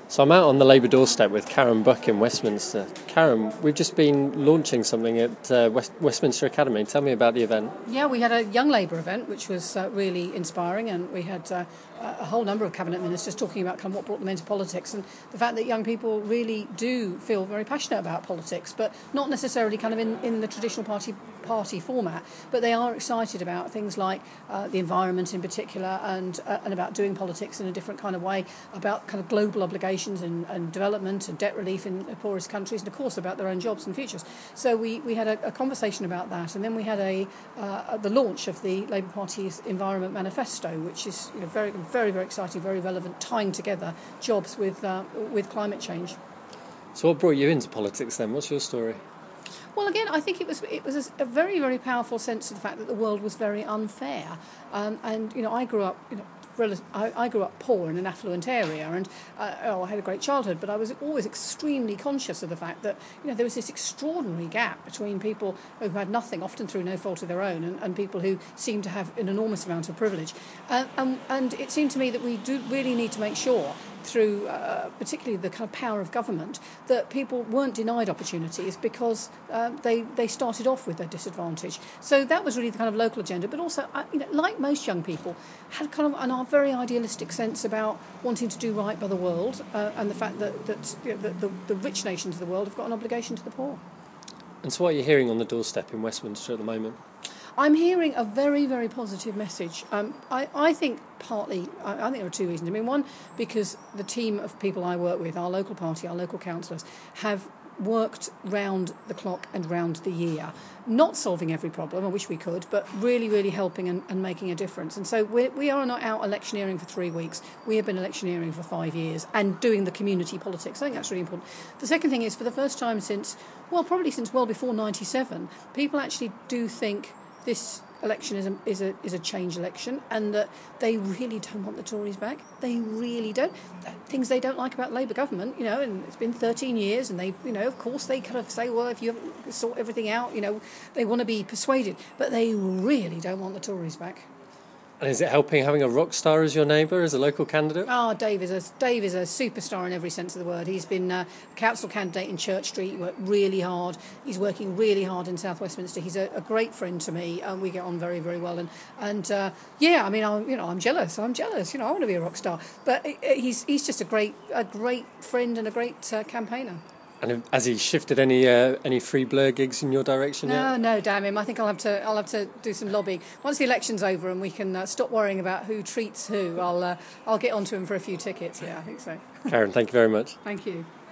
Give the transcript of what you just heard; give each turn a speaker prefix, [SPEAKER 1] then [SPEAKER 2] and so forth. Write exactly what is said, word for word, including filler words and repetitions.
[SPEAKER 1] So I'm out on the Labour doorstep with Karen Buck in Westminster. Karen, we've just been launching something at uh, West- Westminster Academy. Tell me about the event.
[SPEAKER 2] Yeah, we had a Young Labour event, which was uh, really inspiring, and we had uh, a whole number of cabinet ministers talking about kind of what brought them into politics, and the fact that young people really do feel very passionate about politics, but not necessarily kind of in, in the traditional party party format, but they are excited about things like uh, the environment in particular, and uh, and about doing politics in a different kind of way, about kind of global obligations and, and development and debt relief in the poorest countries, and of course about their own jobs and futures. So we, we had a, a conversation about that, and then we had a uh, the launch of the Labour Party's Environment Manifesto, which is, you know, very very very exciting, very relevant, tying together jobs with uh, with climate change.
[SPEAKER 1] So what brought you into politics then? What's your story?
[SPEAKER 2] Well, again, I think it was it was a very, very powerful sense of the fact that the world was very unfair. Um, and, you know, I grew up, you know, I, I grew up poor in an affluent area, and uh, oh, I had a great childhood, but I was always extremely conscious of the fact that, you know, there was this extraordinary gap between people who had nothing, often through no fault of their own, and, and people who seemed to have an enormous amount of privilege. Uh, and, and it seemed to me that we do really need to make sure, through uh, particularly the kind of power of government, that people weren't denied opportunities because uh, they they started off with a disadvantage. So that was really the kind of local agenda, but also, uh, you know, like most young people, had kind of an, a very idealistic sense about wanting to do right by the world, uh, and the fact that, that, you know, that the, the rich nations of the world have got an obligation to the poor.
[SPEAKER 1] And so what are you hearing on the doorstep in Westminster at the moment?
[SPEAKER 2] I'm hearing a very, very positive message. Um, I, I think partly, I, I think there are two reasons. I mean, one, because the team of people I work with, our local party, our local councillors, have worked round the clock and round the year, not solving every problem, I wish we could, but really, really helping and, and making a difference. And so we're, we are not out electioneering for three weeks. We have been electioneering for five years and doing the community politics. I think that's really important. The second thing is, for the first time since, well, probably since well before ninety-seven, people actually do think this election is a, is a is a change election, and that they really don't want the Tories back. They really don't. Things they don't like about Labour government, you know, and it's been thirteen years, and they, you know, of course they kind of say, well, if you haven't sort everything out, you know, they want to be persuaded, but they really don't want the Tories back.
[SPEAKER 1] And is it helping having a rock star as your neighbour, as a local candidate?
[SPEAKER 2] Oh, Dave is a Dave is a superstar in every sense of the word. He's been a council candidate in Church Street. He worked really hard. He's working really hard in South Westminster. He's a, a great friend to me, and we get on very, very well. And and uh, yeah, I mean, I'm you know, I'm jealous. I'm jealous. You know, I want to be a rock star. But he's he's just a great a great friend and a great uh, campaigner.
[SPEAKER 1] And has he shifted any uh, any free blur gigs in your direction
[SPEAKER 2] no,
[SPEAKER 1] yet?
[SPEAKER 2] No, no, damn him. I think I'll have to I'll have to do some lobbying. Once the election's over and we can uh, stop worrying about who treats who, I'll uh, I'll get onto him for a few tickets. Yeah, I think so.
[SPEAKER 1] Karen, thank you very much.
[SPEAKER 2] Thank you.